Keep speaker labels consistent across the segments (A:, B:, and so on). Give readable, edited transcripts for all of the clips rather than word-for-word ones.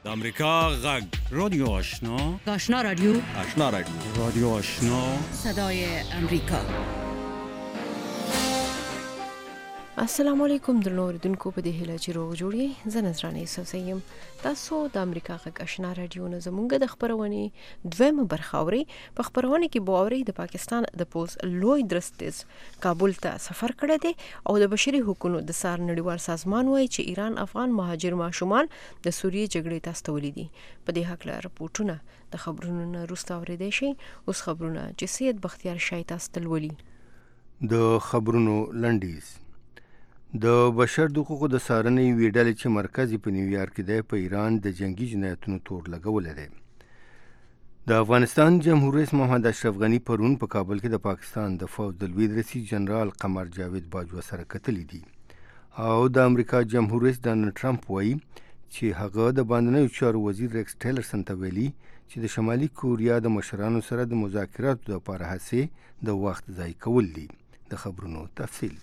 A: د امریکا غږ
B: رادیو آشنا،
C: آشنا رادیو،
A: آشنا رادیو،
B: رادیو آشنا،
C: صدای امریکا.
D: السلام علیکم درنو اوریدونکو، په دې هیله چې روغ جوړ یې. زه نذرانه یوسف یم. تاسو د امریکا غږ آشنا رادیو نه زمونږ د خبرونې دویمه برخه اورئ. په خبرونه کې به اورئ د پاکستان د پولیس لوی درستیز کابل ته سفر کړی دی او د بشري حقوقو د سار نړیوال سازمان وایي چې ایران افغان مهاجر ماشومان د سوریې جګړې ته استولي دي. په دې حق له رپورټونه د خبرونو نه وروسته اورېدای شئ. اوس خبرونه چې سید بختیار شاه تاسو ته لولي.
E: د خبرونو لنډیز. د بشر د حقوقو د څارنې یوې ډلې چې مرکز په نیویارک کې دی په ایران د جنگي جنایتونو تور لګولی دی. د افغانستان جمهور رئیس محمد اشرف غني پرون په کابل کې د پاکستان د فوج د لوی رئیس جنرال قمر جاوید باجوه سره کتلي دي او د امریکا جمهور رئیس ډانلډ ټرمپ وایي چې هغه د باندنیو چارو وزیر ریکس ټیلرسن ته ویلي چې د شمالي کوریا د مشرانو سره د مذاکراتو لپاره هڅې د وخت ضایع کول دي. د خبرونو تفصیل.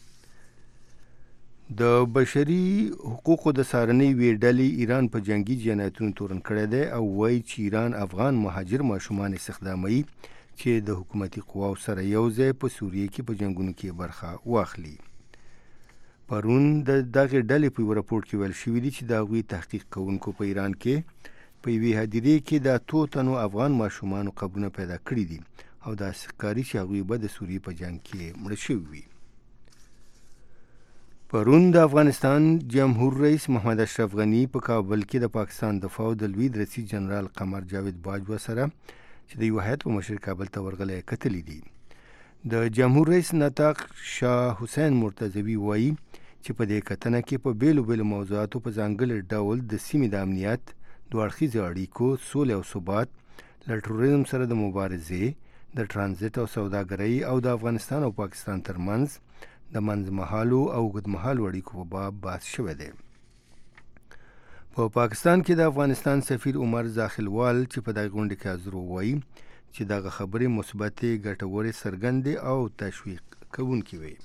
E: د بشري حقوقو د څارنې یوې ډلې ایران په جنگي جنایتونو تورن کړی دی او وایي چې ایران افغان مهاجر ماشومان استخداموي چې د حکومتي قواو سره یو ځای په سوریې کې په جنګونو کې برخه واخلي. پرون د دغې ډلې په یو راپورټ کې ویل شوي دي چې د هغوی تحقیق کوونکو په ایران کې په یوې هدیرې کې د 2 تنو افغان ماشومانو قبرونه پیدا کړي دي او داسې ښکاري چې هغوی به د سوریې په جنګ کې مړه شوي وي. پرون د افغانستان جمهور رئیس محمد اشرف غني په کابل کې د پاکستان د فوج د لوی رئیس جنرال قمر جاوید باجوه سره چې د یو هیات په مشر کابل ته ورغلی کتلي دي. د جمهور رئیس نطاق شاه حسین مرتضوي وایي چې په دې کتنه کې په بیلو بیلو موضوعاتو په ځانګړي ډول د سیمې د امنیت، دوه اړخیزو اړیکو، سولې او ثبات، له تروریزم سره د مبارزې، د ټرانزیت او سوداګرۍ او د افغانستان او پاکستان ترمنځ د منځمهالو او اوږدمهالو اړیکو په باب بحث شوی دی. په پاکستان کې د افغانستان سفیر عمر زاخلوال چې په دغه غونډه کې حاضر وایي چې دغه خبرې مثبتې، ګټورې، څرګندې او تشویق کوونکې وي.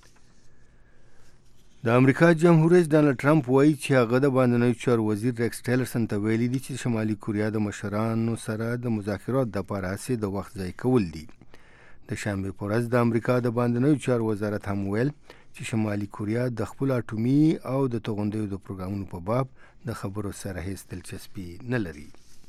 E: د امریکا جمهور رئیس ډانلډ ټرمپ وایي چې هغه د باندنیو چارو وزیر ریکس ټیلرسن ته ویلي دي چې شمالي کوریا د مشرانو سره د مذاکراتو لپاره هڅې د وخت ضایع کول دي. د شنبې په ورځ د امریکا د باندنیو چارو وزارت هم ویل چې شمالي کوریا د خپل اټومي او د توغندیو د پروګرامونو په باب د خبرو سره هیڅ دلچسپي نه لري.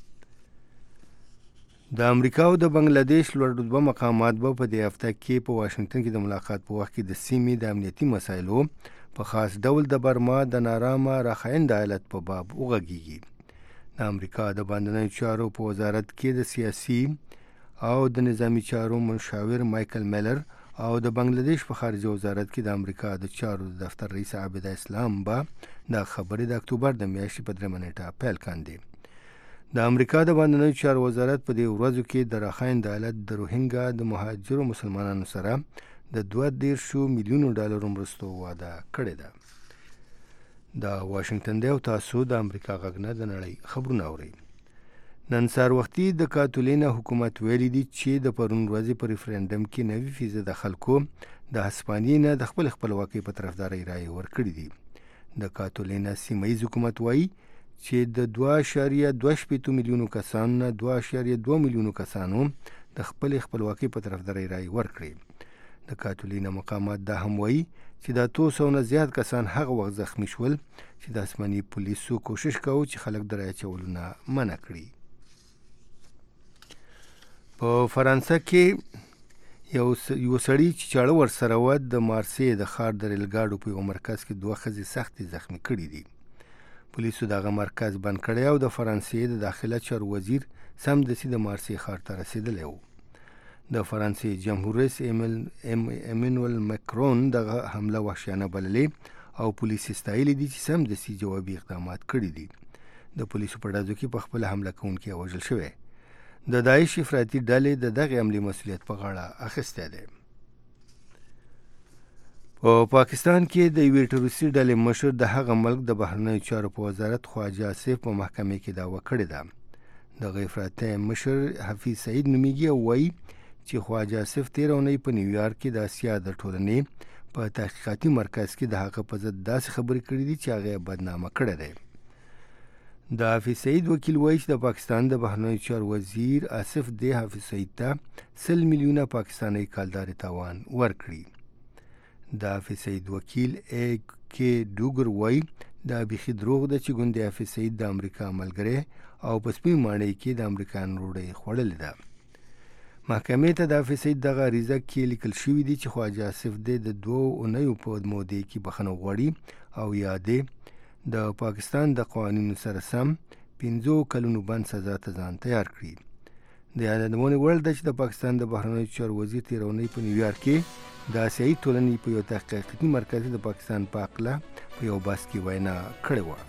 E: د امریکا او د بنگلاديش لوړ رتبه مقامات به په دې هفته کې په واشنگټن کې د ملاقات په وخت کې د سیمې د امنیتي مسایلو په خاص ډول د برما د نارامه راخایند حالت په باب وغږیږي. د امریکا د باندنیو چارو په وزارت کې د سیاسي او د نظامی چارو مشاور مایکل میلر او د بنگلاديش په خارجه وزارت کې د امریکا د چارو دفتر رئیس عابد اسلام به د خبرې د اکتوبر د میاشتې په 3 نیټه پیل کاندي. د امریکا د باندنیو چارو وزارت په دې ورځو کې د راخایند حالت د روهینګا د مهاجرو مسلمانانو سره د 2.2 میلیونو ډالرو مرستو وعده کړې ده. د واشنگټن دی او تاسو د امریکا غږ نه د نړۍ خبرونه اورئ. نن سهار وختي د کاتولینا حکومت ویلي دي چې د پرون ورځې په ریفرنډم کې 90% د خلکو د هسپانیې نه د خپل خپلواکۍ په طرفدارۍ رایې ورکړي دي. د کاتولینا سیمه‌ییز حکومت وایي چې د 2.28 میلیونو کسانو نه 2.2 میلیونو کسانو د خپل خپلواکۍ په طرفدارۍ رایې ورکړي. د کاتولینا مقامات دا هم وایي چې د 200 نه زیات کسان هغه وخت زخمی شول چې د آسماني پولیسو کوشش کاوه چې خلک د رایې اچولو نه منع کړي. په فرانسه کې یو سړی چې چاړه ورسره وه د مارسی د ښار د ریلګاډو په یو مرکز کې 2 ښځې سختې زخمي کړي دي. پولیسو دغه مرکز بند کړی او د فرانسې د داخله چارو وزیر سمدستي د مارسی ښار ته رسېدلی و. د فرانسې جمهور رئیس ایمانوئل مکرون دغه حمله وحشیانه بللې او پولیس ستایلي دي چې سمدستي جوابي اقدامات کړي دي. د پولیسو په ډزو کې په خپل حمله کوونکی وژل شوی. د داعش افراطي ډلې د دغه عملي مسؤلیت په غاړه اخیستی دی. په پاکستان کې د یوې ټروریستي ډلې مشر د هغه ملک د بهرنیو چارو په وزارت خواجه آصف په محکمې کې دعوه کړې ده. دغه افراطي مشر حفیظ سعید نومیږي او وایي چې خواجه آصف 13 اونۍ په نیویارک کې د اسیا د ټولنې په تحقیقاتي مرکز کې د هغه په ضد داسې خبرې کړې دي چې هغه بدنامه کړی دی. د حافظ سعید وکیل وایي چې د پاکستان د بهرنیو چارو وزیر آصف دی حافظ سعید ته 100 میلیونه پاکستاني کالداري تاوان ورکړي. د حافظ سعید وکیل اے کے ډوګر وایي دا بیخي دروغ ده چې ګوندې حافظ سعید د امریکا ملګری او په سپین ماڼۍ کې د امریکایانو ډوډۍ خوړلې ده. محکمې ته د حافظ سعید دغه عریضه کې لیکل شوي دي چې خواجه آصف دی د 2 اونیو په مودې کې بخښنه غواړي او یا دی د پاکستان د قوانینو سره سم 15 کلونو بند سزا ته ځان تیار کړي. د یادونې وړ ده چې د پاکستان د بهرنیو چارو وزیر تېره اونۍ په نیویارک کې د آسیایي ټولنې په یو تحقیقاتي مرکز د پاکستان په هکله په یو بحث کې وینا کړې وه.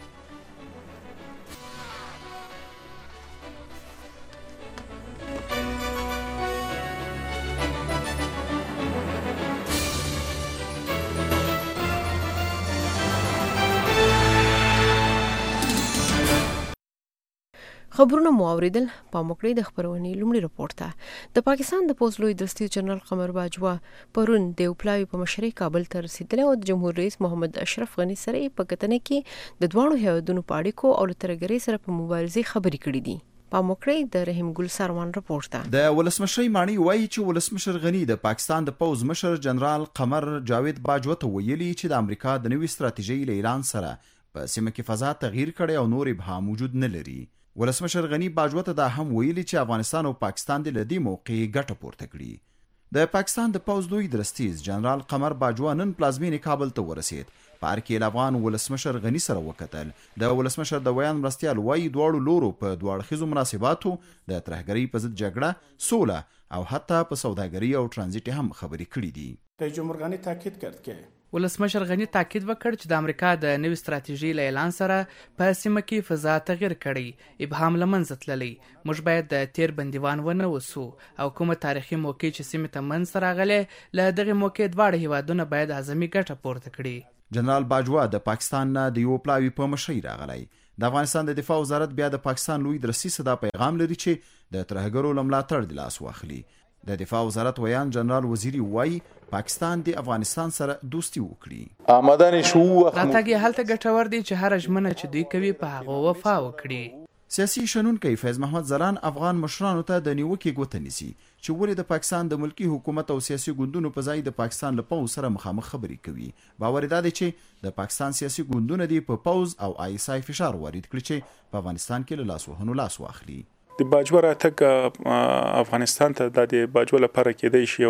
D: خبرونه مو اوریدل. په موکړې د خبرونې لومړی رپورټ ته د پاکستان د پوز لوی درستي جنرال قمر باجوا پرون د پلاوی په مشرۍ کابل ته رسیدلی او د جمهور رئیس محمد اشرف غنی سره په کتنه کې د دوانو هیوادونو په اړیکو او ترګری سره په مبارزې خبرې کړې دي. په موکړې د رحیم ګل سروان رپورټ ته
A: د ولسمشر مانی وایي چې ولسمشر غنی د پاکستان د پوز مشر جنرال قمر جاوید باجوا ته ویلي چې د امریکا د نوې ستراتیژۍ اعلان سره په سیمه کې فضا تغییر کړي او نور ابهام موجود نه لري. ولسمشر غنی باجوا ته دا هم ویلي چې افغانستان او پاکستان د لدی موقع ګټه پورته کړي. د پاکستان د پوز لوی درستیز جنرال قمر باجوا نن پلازمینې کابل ته ورسید. په هر کې افغان ولسمشر غنی سره وکتل. د ولسمشر د ویان مرستیال وایي دواړو لورو په دواړخیزو مناسباتو د ترهګرۍ په ضد جګړه، سوله او حتی په سوداګري او ترانزیت هم خبرې کړې دي.
F: رئیس جمهور غنی تاکید کرد که
G: ولسمشر غنی تاکید وکړ چې د امریکا د نوې ستراتیژۍ له اعلان سره په سیمه کې فضا تغیر کړي، ابهام له منځه تللی. موږ باید د تیر بندیوان ونه وسو او کومه تاریخي موقع چې سیمه ته منځ راغلی له دغه موقع دواړه هیوادونه باید اعظمي ګټه پورته کړي.
A: جنرال باجوا د پاکستان نه د یو پلاوی په مشرۍ راغلی. د افغانستان د دفاع وزارت بیا د پاکستان لوی درستي صدا پیغام لري چې د ترهګرو له ملاتړ د لاس واخلي. د دفاع وزارت ویان جنرال وزیری وایي پاکستان د افغانستان سره دوستي وکړي.
H: آمدن شو
G: راتګ یې هلته ګټور دی چې هر ژمنه چې دوی کوي په هغه وفا وکړي.
A: سیاسي شنونکی فیض محمد زران افغان مشرانو ته د نیوکې ګوته نیسي چې ولې د پاکستان د ملکی حکومت او سیاسي ګوندونو په ځای د پاکستان له پوز سره مخامخ خبرې کوي. باور دا دی چې د پاکستان سیاسي ګوندونه دی په پوز او آیسای فشار وارد کړي چې په افغانستان کې له لاس وهنو لاس واخلي.
F: د باجوا راتګ افغانستان ته د باجوا لپاره کېدای شي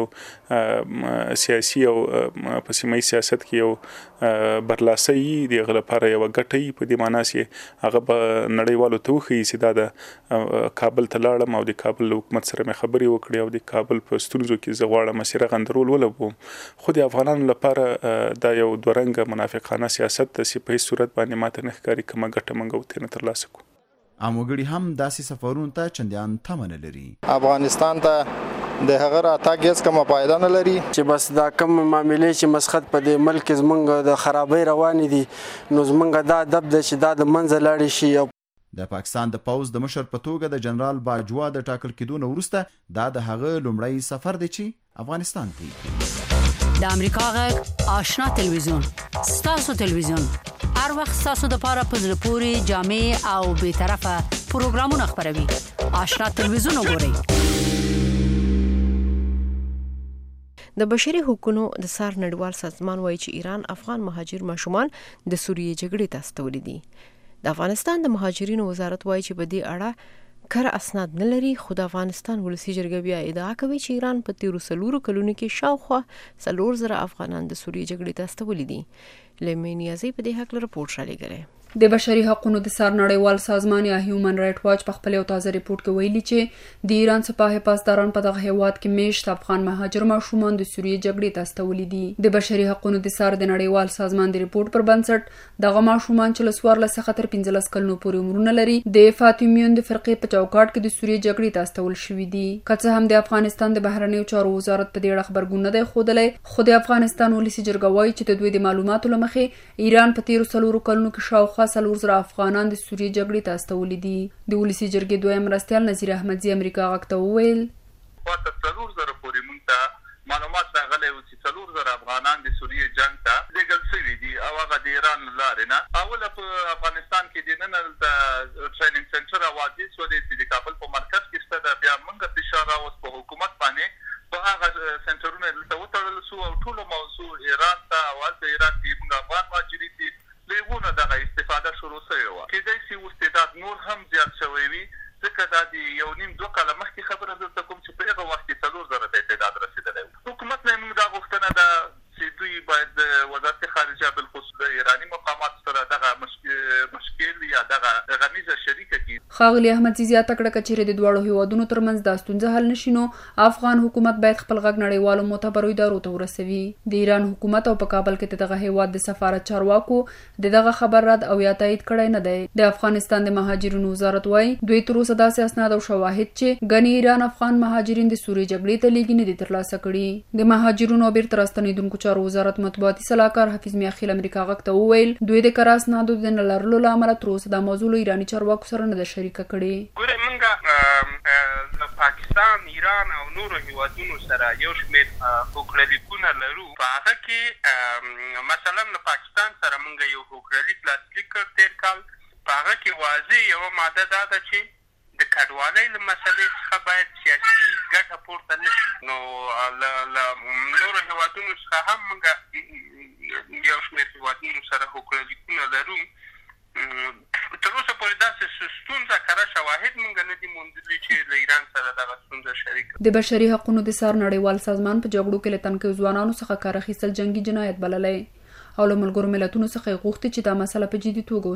F: یو سیاسي او په سیمه سیاست کې یو برلاسي دی لپاره یو ګټي په دې معنی چې هغه به نړیوالو ته وخی چې دا د کابل ته لاړم او د کابل حکومت سره مې خبرې وکړې او د کابل په ستونزو کې زغواړه مسیره غندرول ولوم. خو د افغانانو لپاره دا یو دورنګ منافقانه سیاست د په صورت باندې ماته نه ښکاري کومه ګټه منګو تر ترلاسه کو.
A: اموګړي هم داسې سفرونو ته چندیان تمنه لري.
H: افغانستان ته د هغه راتګ هیڅ کومه فایده نه لري
I: چې بس دا کوم معاملې چې مسخت په دې ملک زمونږ د خرابۍ روانې دي نو زمونږ دا ادب ده چې دا د منځه لاړې شي.
A: د پاکستان د پوز د مشر په توګه د جنرال باجوا د ټاکل کېدو نه وروسته دا د هغه لومړی سفر دی چې افغانستان ته.
C: د امریکا غږ آشنا تلویزیون ستاسو تلویزیون هر وخت ستاسو د پاره په زړه پورې جامع او به طرفه پروګرامونه خبروي. آشنا تلویزیون وګورئ.
D: د بشري حقوقو د سار نړیوال سازمان وایي چې ایران افغان مهاجر ماشومان د سوریې جګړې ته استولي دي. د افغانستان د مهاجرینو وزارت وایي چې په دې اړه کره اسناد نه لري، خو د افغانستان ولسی جرګه بیا ادعا کوي چې ایران په 13 کلونو کې شاوخوا 4,000 افغانان د سوریې جګړې ته استولي دي. لمنیازي په دې حق رپورټ را لګره.
J: د بشري حقوقو د سر نړیوال سازمان یا هیومن رائټ واچ په خپل یو تازه ریپورت کې ویلي چې د ایران سپاه پاسداران په دغه هیواد کې میشت افغان مهاجر ماشومان د سوریې جګړې ته استولي دي. د بشري حقوقو د سر د نړیوال سازمان د ریپورت پر بنسټ دغه ماشومان چې له 14 څخه تر 15 کلونو پورې عمرونه لري د فاطمیون د فرقې په چوکاټ کې د سوریې جګړې ته استول شوي دي. که څه هم د افغانستان د بهرنیو چارو وزارت په دې اړه خبرګون نه دی ښودلی، خو د افغانستان ولسی جرګه وایي چې د دوی د معلوماتو له مخې ایران په 13 کلونو کې شاوخوا 4,000 افغانان د سوریې جګړې ته استولي دي. د ولسی جرګې دویم مرستیال نذیر احمدزي امریکا غږ ته وویل
K: واته 4,000 پورې مونږ ته معلومات راغلي و چې 4,000 افغانان د سوریې جنگ ته لېږل شوي دي او هغه د ایران لارې نه. اوله په افغانستان کې د نن د ټریننګ سنټر اوازې سولې چې د کابل په مرکز کې ست بیا موږ فشار راوست په حکومت باندې په هغه سنټرونه دلته وتړل شو او ټول موضوع ایران ته او د ایران کې موږ افغان مهاجرین دي لغونه دغه استفاده شروع شوی و کېدای شي استعداد نور هم زیات شوی وي ځکه دا د یو نیم 2 کاله مخکې خبره درته کوم چې په هغه وخت کې 4,000 ته تعداد رسیدلی حکومت نه موږ دا غوښتنه ده چې دوی باید وزارت خارجه بالخصوص د ایرانی مقامات سره دغه مشکل یا دغه غمیزه شریکه کی
J: ښاغلي احمد زیاته کړه چې د دوړو هیوادونو ترمنځ د ستونزې حل نشینو افغان حکومت باید خپل غږ نړیوالو معتبرو ادارو ته ورسوي د ایران حکومت او په کابل کې دغه هیواد د سفارت چارواکو دغه خبر رد او یا تایید کړی نه دی د افغانستان د مهاجرینو وزارت وايي دوی تر اوسه داسې اسناد او شواهد چې غني ایران افغان مهاجرین د سوریې جګړې ته لیږي نه دي ترلاسه کړي د مهاجرینو بیرته راستنیدونکو چارو وزارت مطبوعاتي سلاکار حفیظ میاخیل امریکا غږ ته وویل دوی د کار اسنادو د نه لرلو له امله تر اوسه د موضوع له ایراني چارواکو سره نه ده شریکه کړې
L: ګوره موږ د پاکستان ایران او نورو هیوادونو سره یو شمېر هوکړلیکونه لرو په هغه کې مثلا د پاکستان سره موږ یو هوکړلیک لاسلیک کړ تېر کال په هغه کې واضح یوه ماده دا ده چې د کډوالۍ له مسلې څخه باید سیاسي ګټه پورته نه شي نو له نورو هیوادونو څخه هم موږ یو شمېر هیوادونو سره هوکړلیکونه لرو تر اوسه پورې داسې ستونزه کره شواهد موږ نه دي موندلي چې له ایران سره دغه ستونزه شریک
J: د بشري حقوقو د سر نړیوال سازمان په جګړو کې له تنکي ځوانانو څخه کار اخیستل جنگي جنایت بللی او له ملګرو ملتونو څخه یې غوښتي چې دا مسله په جدي توګه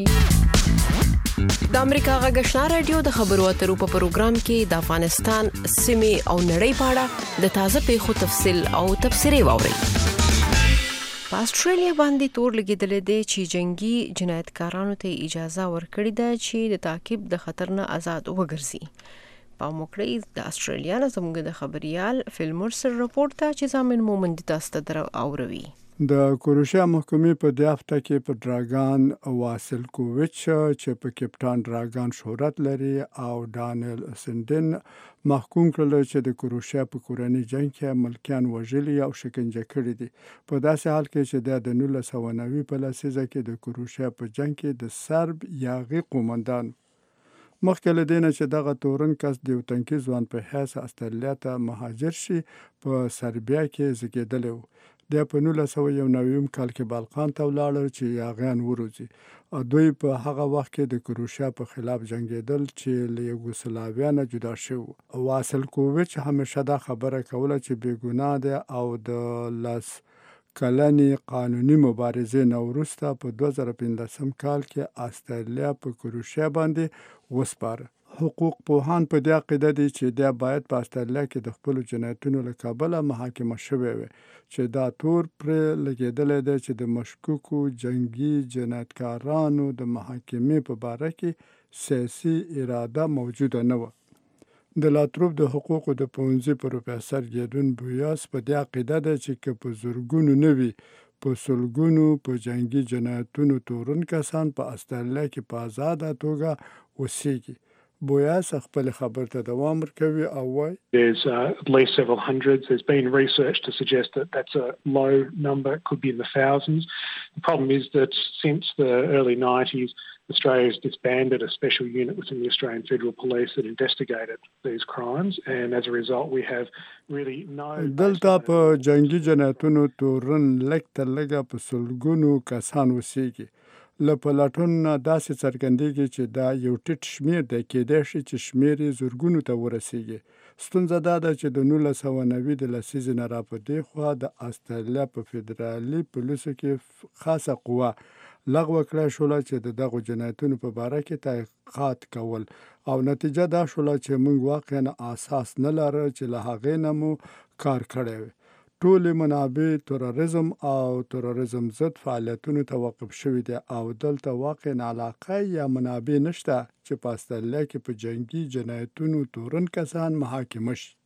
J: وڅېړي
D: د امریکا غږ آشنا رادیو د خبرو اترو په پروګرام کې د افغانستان سیمې او نړۍ په اړه د تازه پیښو تفصیل او تبصرې واورئ په استرالیا باندې تور لګیدل دي چې جنگي جنایتکارانو ته اجازه ورکړې ده چې د تعقیب د خطر نه آزاد وګرځي په موکړی د استرالیا نه زموږ د خبريال فیلمور سر رپورت ته چې زامن مومند تاسو ته درو اوروي
M: د کروشیا محکمې په دې هفته کې په ډراګان واسلکوویچ چې په کپټان ډراګان شهرت لري او دانیل سندن محکوم کړل چې د کروشیا په کورنۍ جنگ کې ملکیان وژلي او شکنجه کړي دي په داسې حال کې چې د 1990 په لسیزه کې د کروشیا په جنگ کې د سرب یاغي قومندان مخکې له دې نه چې دغه تورن کس د یو تنکي ځوان په حیث استرالیا ته مهاجر شي په سربیا کې زیږېدلی و د په 1990 کال کې بالقان ته ولاړل چې یاغیان وروزي او دوی په هغه وخت کې د کروشیا په خلاف جنگیدل چې له یوګوسلاویا نه جدا شو واسلکوویچ همیشه دا خبره کوله چې بیګناه دی او د لاس کلنې قانوني مبارزې نه وروسته په 2015 کال کې استرالیا په کروشیا باندې وسپاره حقوق پوهان په دې عقیده دي چې دا باید په استرالیا کې د خپل جنایتونو له کبله محاکمه شوی وي چې دا تور پر لګیدل دي چې د مشکوکو جنگي جنایتکارانو د محاکمې په باره کې سیاسي اراده موجوده نه و د لاتروب د حقوقو د پونځي پروفیسور ګیدون بویاس په دې عقیده ده چې په زورګونو نوي په سلګونو په جنگي جنایتونو تورن کسان په استرالیا کې په آزاده توګه اوسېږي بویاس خپل خبر ته دوام ورکوي او وايي
N: There's at least several hundreds. There's been research to suggest that that's a low number. It could be in the thousands. The problem is that since the early 90s, Australia has disbanded a special unit within the Australian Federal Police that investigated these crimes, and as a result, we have really no.
M: دلته په جنگي جنایتونو تورن لږ تر لږه په سلګونو کسان اوسېږي له پلاتون داسې څرګندېږي چې دا یو ټیټ شمیر دی کېدای شي چې شمیر یې زرګونو ته ورسیږي ستونزه دا ده چې د 1990 د لسیزې نه راپدې خوا د استرالیا په فدرالي پولیسو کې خاصه قوه لغوه کړه شوله چې د دغو جنایتونو په باره کې تحقیقات کول او نتیجه دا شوله چې موږ واقعا اساس نه لرو چې له هغې نه مو کار کړی وي ټول منابع تروریزم او تروریزم ضد فعالیتونو ته وقف شوي دي او دلته واقعا علاقه یا منابع نشته چې په استرالیا کې په جنگي جنایتونو تورن کسان محاکمه شي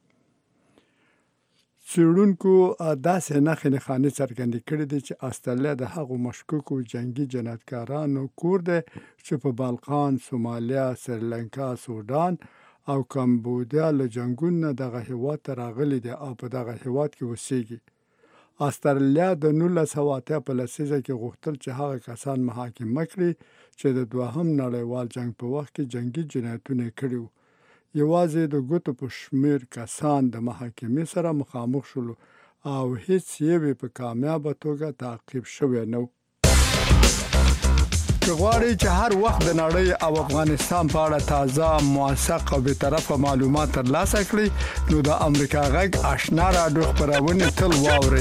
M: څېړونکو داسې نښې نښانې څرګندې کړي دي چې استرالیا د هغو مشکوکو جنگي جنایتکارانو کور دی چې په بالقان سومالیا سریلانکا سودان او کمبودیا له جنګونو نه دغه هیواد ته راغلي دي او په دغه هیواد کې اوسېږي استرالیا د 1980 په لسیزه کې غوښتل چې هغه کسان محاکمه کړي چې د دوهم نړیوال جنگ په وخت کې جنگي جنایتونه کړي وو. یوازې د ګوتو په شمیر کسان د محاکمې سره مخامخ شول او هیڅ یې په کامیابه توګه تعقیب شوی نه و. که غواړئ چې هر وخت د نړۍ او افغانستان په اړه تازه، موثق او بیطرفه معلومات ترلاسه کړئ نو د امریکا غږ آشنا راډیو خپرونې تل واورئ.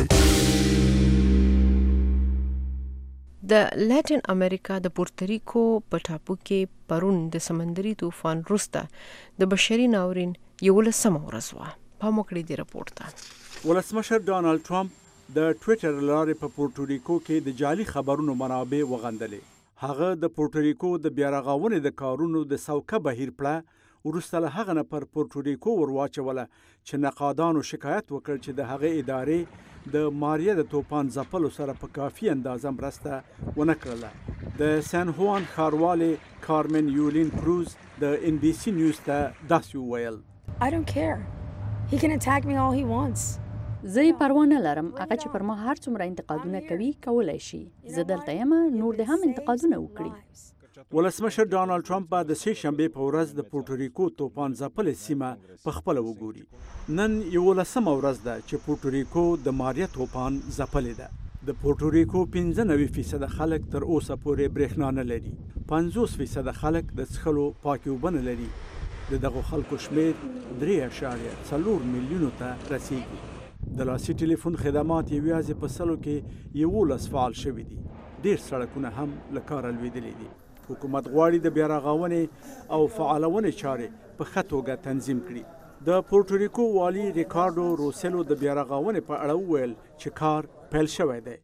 D: د لاتین امریکا د پورتریکو په ټاپو کې پرون د سمندري طوفان وروسته د بشري ناورین 11مه ورځ وه. پام وکړئ د راپور ته.
O: ولسمشر ډانلډ ټرمپ د ټویټر لارې په پورتریکو کې د جعلي خبرونو منابع وغندلې. هغه د پورتریکو د بیارغونې د کارونو د سوکه بهیر پړه وروسته له هغه نه پر پورتریکو ورواچوله چې نقادانو شکایت وکړ چې د هغې ادارې د ماریا د طوفان ځپلو سره په کافي اندازه مرسته ونه کړله. د سان هوان ښاروالې کارمن یولین کروز د ان بي سي نیوز ته داسې وویل:
P: I don't care. He can attack me all he wants.
Q: زه یې پروا نه لرم. هغه چې پر ما هر څومره انتقادونه کوي کولای شي. زه دلته یم، نور دې هم انتقادونه وکړي.
O: ولسمشر ډانلډ ټرمپ به د سې شنبې په ورځ د پورتریکو طوفان ځپلې سیمه په خپله وګوري. نن 11مه ورځ ده چې پورتریکو د ماریا طوفان ځپلې ده. د پورتریکو 95% خلک تر اوسه پورې برېښنا نه لري. 50% خلک د څښلو پاکې اوبه نه لري. د دغو خلکو شمېر 3.4 میلیونو ته رسیږي. د لاسي ټلیفون خدمات یوازې په سلو کې 11 فعال شوي دي. ډېر سړکونه هم له کاره لوېدلي دي. حکومت غواړي د بیارغونې او فعالونې چارې په ښه توګه تنظیم کړي. د پورتریکو والي ریکارډو روسلو د بیارغونې په اړه وویل چې کار پیل شوی دی.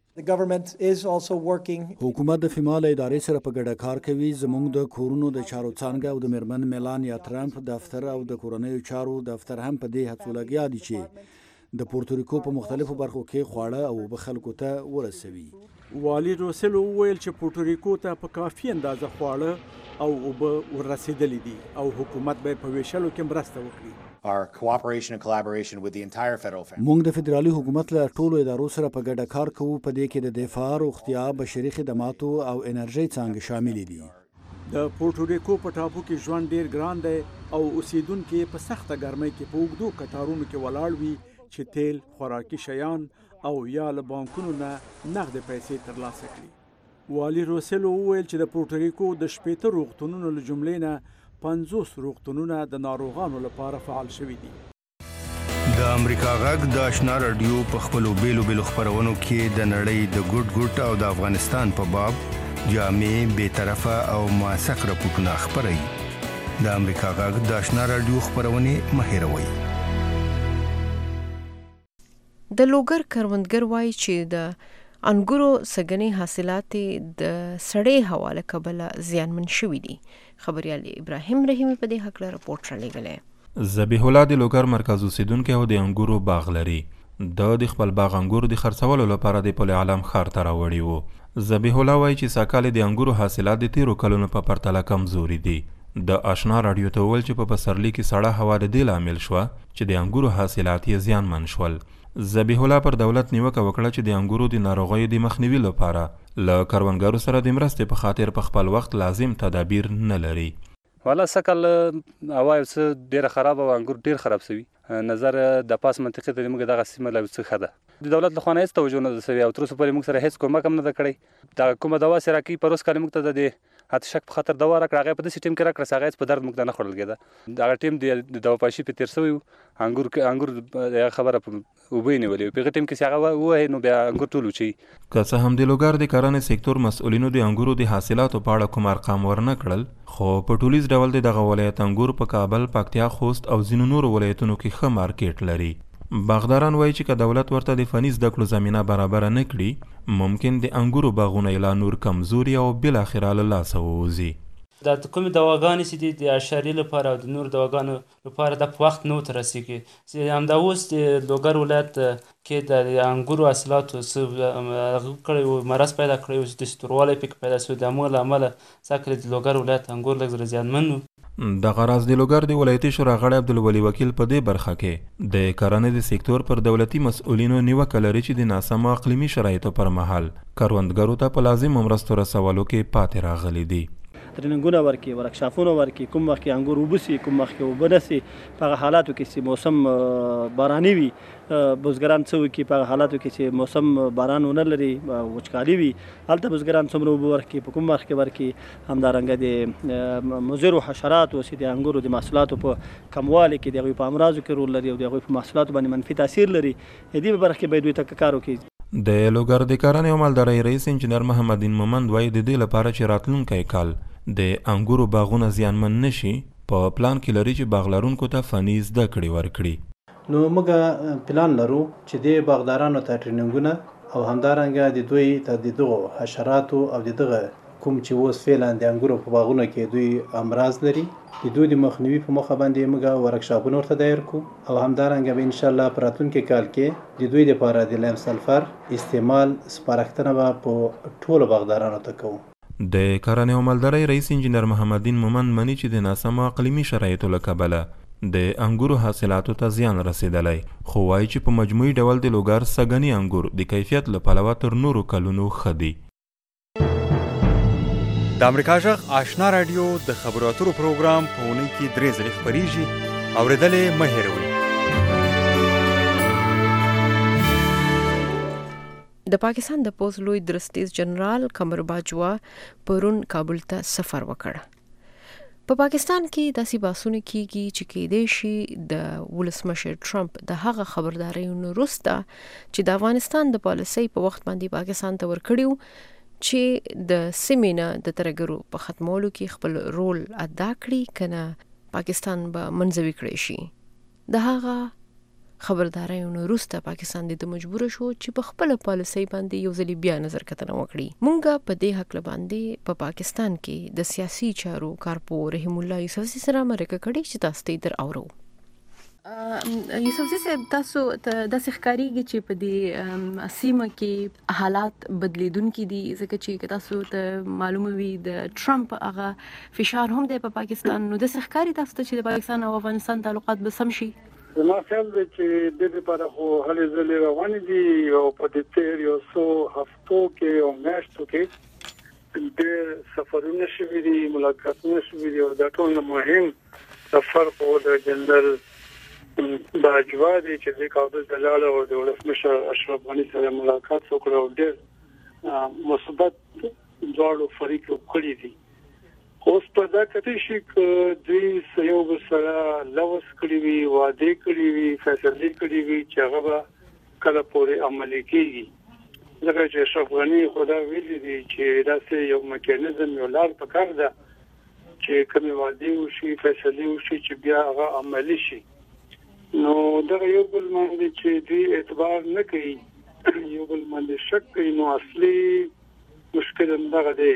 R: حکومت د فیماله ادارې سره په ګډه کار کوي. زموږ د کورونو د چارو څانګه او د میرمن میلانیا ټرمپ دفتر او د کورنیو چارو دفتر هم په دې هڅو لګیا دي چې د پورتریکو په مختلفو برخو کې خواړه او اوبه خلکو ته ورسوي.
O: والي روسلو وویل چې پورتریکو ته په کافي اندازه خواړه او اوبه ورسېدلي دي او حکومت به په ویشلو کې مرسته وکړي.
R: موږ د فدرالي حکومت له ټولو ادارو سره په ګډه کار کوو. په دې کې د دفاع، روغتیا، بشري خدماتو او انرژۍ څانګې شاملې دي.
O: د پورتریکو په ټاپو کې ژوند ډېر ګران دی او اوسیدونکي په سخته ګرمۍ کې په اوږدو کتارونو کې ولاړ وي چې تیل، خوراکي شیان او یا له بانکونو نه نغد پیسې ترلاسه کړي. والي روسلو وویل چې د پورتریکو د 80 روغتونونو له جملې نه 50 روغتونونه د ناروغانو لپاره فعال شوي دي.
E: د امریکا غږ د آشنا رادیو په خپلو بیلو بیلو خپرونو کې د نړۍ د ګوټ ګوټ او د افغانستان په باب جامع، بیطرفه او موثق راپورټونه خپروي. د امریکا غږ د آشنا رادیو خپرونې مه هېروئ.
D: د لوګر کروندګر وایي چې د انګورو سګنې حاصلات د سړې هوا له کبله زیانمن شوي دي. خبريال ابراهیم رحیمی په دې هکله راپورټ رالیږلی.
S: ذبیح الله د لوګر مرکز اوسیدونکی او د انګورو باغ لري. د خپل باغ انګور د خرڅولو لپاره د پل عالم ښار ته راوړي وو. ذبیح الله وایي چې ساکال د انګورو حاصلات د تیرو کلونو په پرتله کمزوري دي. د آشنا رادیو ته وویل چې په پسرلي کې سړه هوا د دې لامل شوه چې د انګورو حاصلات یې زیانمن شول. ذبیح الله پر دولت نیوکه وکړه چې د انګورو د ناروغیو د مخنیوي لپاره له کروندګرو سره د مرستې په خاطر په خپل وخت لازم تدابیر نه لري.
T: والا سکل هوا یو څه ډیره خراب او انګور ډیر خراب شوي. نظر د پاس منطقې ته موږ دغه سیمه لا څه خده د دولت له خوا نه توجه نه شوی او تر اوسه پورې موږ سره هیڅ کومک هم نه ده کړی. دا کومه دوا سره کی پروس کال موږ ته د حتی شک په خاطر دوا راکړه. هغه په دې ټیم کې راکړه هغه په درد موږ نه خړل کېده. دا ټیم د دوا پاشي په تیر شوی انګور خبره وبې نیولې په ټیم کې هغه وای نو بیا انګور ټول وچی.
S: که څه هم د لوګر د کرنې سکتور مسؤلینو د انګورو د حاصلاتو په اړه کوم ارقام ورنه کړل، خو په ټولیز ډول دغه ولایت انګور په کابل، پکتیا، خوست او ځینو نورو ولایتونو کې ښه مارکیټ لري. باغداران وایي چې که دولت ورته د فني زده کړو زمینه برابره نه کړي، ممکن د انګورو باغونه لا نور کمزوري او بالاخره له لاسه ووځي.
U: دا کومې دواګانې چې دي د اعشاري لپاره او د نور دواګانو لپاره د په وخت نه ورته رسېږي. همدا اوس د لوګر ولایت کې د انګورو حاصلاتو څه کړی و، مرض پیدا کړی و، د ستوروالی پکې پیدا شوی. د هغو له امله څه کړی د لوګر ولایت انګور لږ زره زیانمن و.
S: دغه راز د لوګر د ولایتي شورا غړی عبدالولي وکیل په دې برخه کې د کرنې د سکتور پر دولتي مسؤلینو نیوکه لري چې د ناسمو اقلیمي شرایطو پر مهال کروندګرو ته په لازمو مرستو رسولو کې پاتې راغلي دي.
B: تریننګونه ورکړي ورکشاپونه ورکړي کوم وخت کې انګور وبسي کوم وخت کې وبنسي په حالاتو کې چې موسم باراني وي بزګران څه وکړي په حالاتو کې چې موسم باران ونه لري وچکالي وي هلته بزګران څومره اوبه ورکړي په کوم وخت کې ورکړي همدارنګه د مضرو حشرات او د انګورو د محصولاتو په کموالي کې د هغوی په امراضو کې رول لري او د هغوی په محصولاتو باندې منفي تاثیر لري دې برخه کې باید دوی ته کار وکړي.
S: د لوګر د کرنې او مالدارۍ رئیس انجینر محمد مومند وایي د دې لپاره چې راتلونکی کال د انګورو باغونه زیانمن نشي په پلان کې لري چې باغ لرونکو ته فني زده کړې ورکړي.
V: نو موږ پلان لرو چې د باغدارانو ته ټریننګونه او همدارنګه د دوی ته د دغو حشراتو او د دغه کوم چې اوس فعلا د انګورو په باغونو کې دوی امراض لري د دوی د مخنیوي په موخه باندې موږ ورکشاپونه ورته دایر کړو او همدارنګه به ان شاء الله په راتلونکي کال کې د دوی لپاره د لیم سلفر استعمال سپارښتنه به په ټولو باغدارانو ته کوو.
S: د کرنې او مالدارۍ رئیس انجینر محمد مومند مني چې د ناسمو اقلیمي شرایطو له کبله د انګورو حاصلاتو ته زیان رسیدلی خو وایي چې په مجموعي ډول د لوګر سګنی انګور د کیفیت له پلوه تر نورو کلونو ښه دي.
W: د امریکا غږ آشنا رادیو د خبرو اترو پروګرام په اونۍ کې 3 ځلې خپریږي اورېدل یې مه هېروئ.
D: د پاکستان د پوز لوی درستیز جنرال قمر باجوا پرون کابل ته سفر وکړ. په پاکستان کې داسې بحثونه کیږي چې کېدای شي د ولسمشر ټرمپ د هغه خبردارۍ وروسته چې د افغانستان د پالیسۍ په وخت باندې پاکستان ته ورکړیو چې د سیمې نه د ترهګرو په ختمولو کې خپل رول ادا کړي کنه پاکستان به منځوي کړی شي. د هغه خبردارۍ وروسته پاکستان د مجبور شو چې په خپل پالیسۍ باندې یو ځل بیا نظر کتنه وکړي. مونږ په دې حق باندې په پاکستان کې د سیاسي چارو کارپو رحیم الله یوسفزي سره مرکه کړې چې تاسو ته در اورو. یوسفزي صاحب تاسو د ښکاریږي چې په دې سیمه کې حالات بدلیدونکي دي ځکه چې تاسو ته معلومه وي د ټرمپ هغه فشار هم دی په پاکستان نو د ښکاری تاسو ته چې د پاکستان او افغانستان تعلقات به سم شي.
X: زما خیال دی چې د دې لپاره خو هلې ځلې روانې دي او په دې تیر یو څو هفتو کې او میاشتو کې د سفرونه شوي دي ملاقاتونه شوي دي او دا ټول مهم سفر په د جنرال باجوا دی چې د کابل ته لاړ او د ولسمشر اشرف غني سره ملاقات وکړ او ډېر مثبت دواړو فریقو کړی دي. اوس په دا کتې شي چې دوی یو بل سره لوس کړی وي وعده کړی وي فیصله کړی وي چې هغه کله پورې عملي کیږي. ځکه چې اشرف غني خدا ویلي دي چې دا یو میکانیزم یو لار پکار ده چې کومې وعده وشي فیصله وشي چې بیا هغه عملي شي. نو دا یو بل باندې چې دوی اعتبار نه کوي یو بل باندې شک کوي نو اصلي مشکل همدغه دی.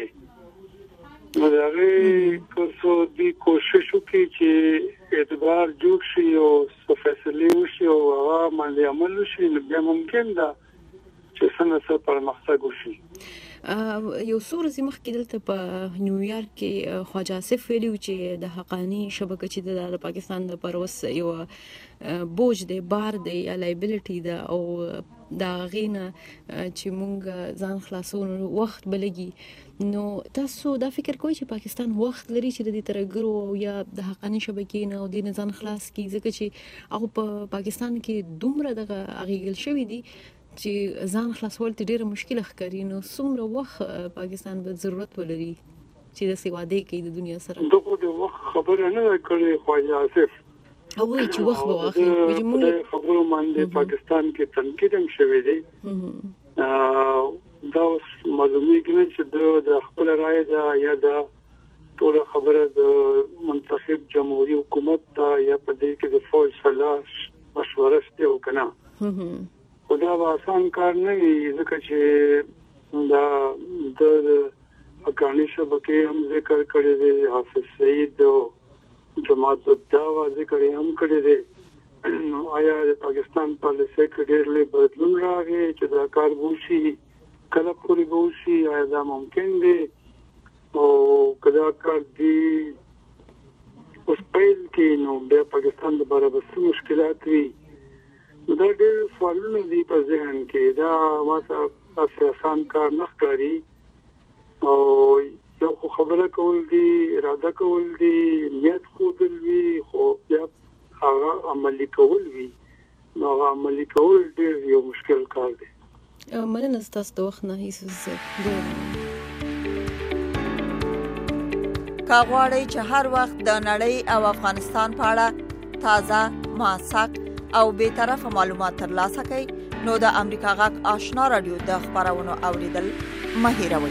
X: نو دا کوڅو دی کوشش وکړي چې اعتبار جوړ شي او فیصله وشي او هغه باندې عمل وشي نو بیا ممکن ده چې څنګه پرمختګ وشي.
D: یو څو ورځې مخکې دلته په نیویارک کې خواجه آصف ویلي چې د حقانی شبکه چې د پاکستان د پروس یو بوج دی بار دی یا لایبیلیټي ده او دا غینه چې مونږ ځان خلاصولو وخت بلګي نو تاسو دا فکر کوئ چې پاکستان وخت لري چې د ترهګرو او یا د حقانی شبکې نه او د ځان خلاص کی ځکه چې هغه په پاکستان کې دومره دغه اغیګل شوی دي چې ځان خلاصول ته ډیره مشکل ښکاري نو څومره وخت پاکستان به ضرورت ولري چې د سیواده کې د دنیا سره
X: دغه د وخت خبره نه کړې خواجه آصف
D: او چې وخت به واخلي چې موږ
X: خبرو باندې پاکستان کې تنقید هم شوی دی دا معلومیږي چې د خپل رائے دا یا دا ټول خبره د منتخب جمهوریت حکومت دا یا په دې کې د فوج سره مشوره ستو کنه خدا به آسان کار نه وي ځکه چې دا د افغاني شبکې هم ذکر کړی دی حافظ سعید او جماعت الدعوه ذکر هم کړی دی نو آیا د پاکستان پالیسۍ کې ډېر لوی بدلون راغی چې دا کار وشي کله پورې وشي آیا دا ممکن دی او کله کار دی اوس پیل کې نو بیا پاکستان لپاره به مشکلات وي دا ډېر سوالونه دي په ذهن کې دا واسه آسان کار نه ښکاري او یو خو خبره کول دي، اراده کول دي، نیت ښودل وي، خو بیا هغه عملي کول وي، نو هغه عملي کول ډېر یو مشکل کار دی.
D: مننه ستاسو د وخت نه هیڅ
F: که غواړئ چې هر وخت د نړۍ او افغانستان په اړه تازه، موثق او بی‌طرفه معلومات ترلاسه کړئ، نو د امریکا غږ آشنا رادیو د خبرونو اوریدل مه هېروئ.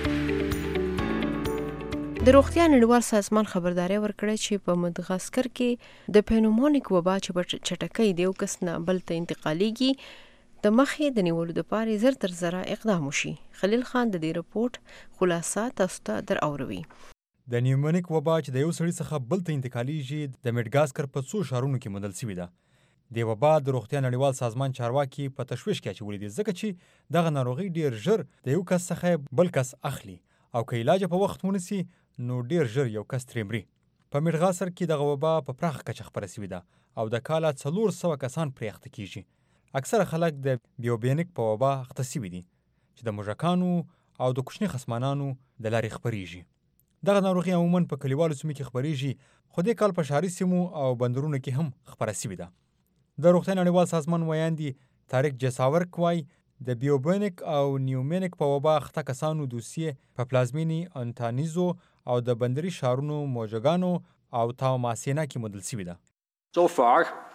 D: د روغتیا نړیوال سازمان خبرداري ورکړه چې په مدغاسکر کې د پینومونیک وبا چې په چټکۍ د یو کس نه بل ته انتقالېږي د مخې د نیولو لپاره زر تر زره اقدام وشي. خلیل خان د دې رپورټ خلاصه تاسو ته در اوروي.
W: د نیومونیک وبا چې د یو سړي څخه بل ته انتقالېږي د مډغاسکر په څو ښارونو کې موندل شوې ده. د وبا د روغتیا نړیوال سازمان چارواکي په تشویش کې اچولي دي، ځکه چې دغه ناروغي ډېر ژر د یو کس څخه بل کس اخلي او که علاج په وخت ونیسي نو ډېر ژر یو کس ترې مري. په مډغاسکر کې دغه وبا په پراخه کچه خپره شوې ده او د کاله 400 کسان پرې اخته کېږي. اکثره خلک د بیوبینیک په وبا اخته شوي دي چې د موږکانو او د کوچني خصمانانو د لارې خپرېږي. دغه ناروغي عموماً په کلیوالو سیمو کې خپرېږي، خو دې کال په ښاري سیمو او بندرونو کې هم خپره شوې ده. د روغتیا نړیوال سازمان ویاندي تاریک جساورک وایي د بیوبینیک او نیومونیک په وبا اخته کسانو دوسیې په پلازمینی انتانیزو او د بندري ښارونو موجګانو او تاوماسینا کې موندل شوې ده.
G: So far,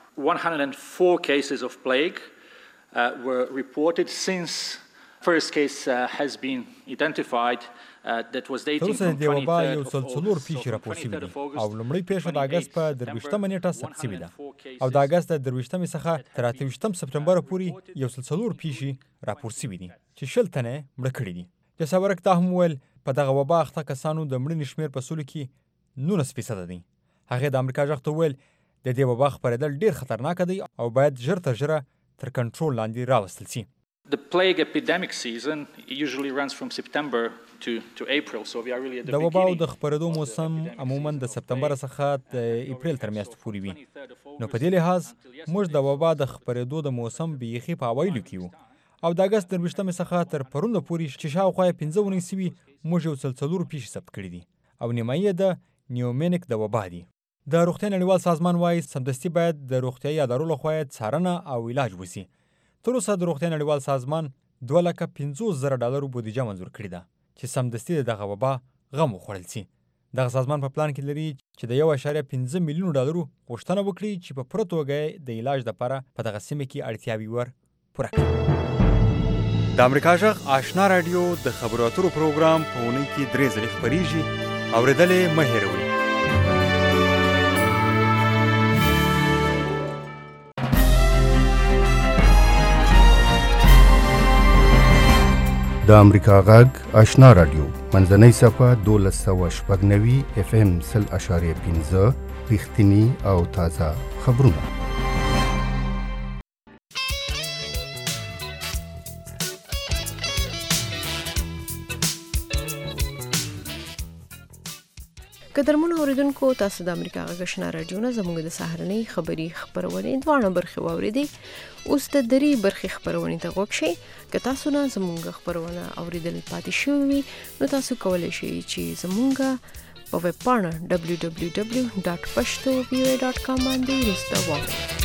G: 104 cases of plague were reported since first case has been identified. That was dating from 23rd
W: یو څلور پیښې راپور شوي دي او لومړۍ پیښه د اګست په 23مه نیټه ثبت شوې ده او د اګست د 23مې څخه تر 28 سپتمبر پورې یو څلور پیښې راپور شوي دي چې 10 تنه مړه کړي دي. جساورک دا هم ویل په دغه وبا اخته کسانو د مړینې شمېر په سلو کې 19% دی. هغې د امریکا غږ ته ویل د دې وبا خپرېدل ډېر خطرناکه دی او باید ژر تر ژره تر کنټرول لاندې راوستل شي.
G: The plague epidemic season usually runs from September to April, so we are really at the beginning.
W: د وبا د خپرېدو موسم عموماً د سپتمبر څخه د اپریل تر میاشتې پورې وي. نو په دې لحاظ موږ د وبا د خپرېدو د موسم بیخي په اوایلو کې وو او د اګست 23مې څخه تر پرون پورې چې شاوخوا 15 ونې سوي موږ یو څلور پیښې ثبت کړي دي او نیمایي د نیومونیک د وبا دي. د روغتیا نړیوال سازمان وایي سمدستي باید د روغتیایي ادارو لخوا څارنه او علاج وشي. تر اوسه د روغتیا نړیوال سازمان $250,000 بودیجه منظور کړې ده چې سمدستي دغه وبا غم وخوړل شي. دغه سازمان په پلان کې لري چې د $1.5 میلیون غوښتنه وکړي چې په پوره توګه د علاج لپاره په دغه سیمه کې اړتیاوې ور پوره کړي. د امریکا غږ آشنا رادیو د خبرو اترو پروګرام په اونۍ کې 3 ځلې خپرېږي، اورېدل یې مه هېروئ.
E: د امریکا غږ آشنا رادیو منځنۍ صفحه 1290 FM 0.5 رښتینی او تازه خبرونه.
D: قدرمنو اوریدونکو تاسو د امریکا غږ آشنا رادیو نه زموږ د سهارنۍ خبري خبرونه دوه برخې واوریدې. اوس د درې برخې خبرونه ته غوږ شئ. که تاسو نه زموږ خبرونه اوریدل پاتې شوي نو تاسو کولی شئ چې زموږ په ویب پاڼه www.pashto.va.com باندې وروسته واورئ.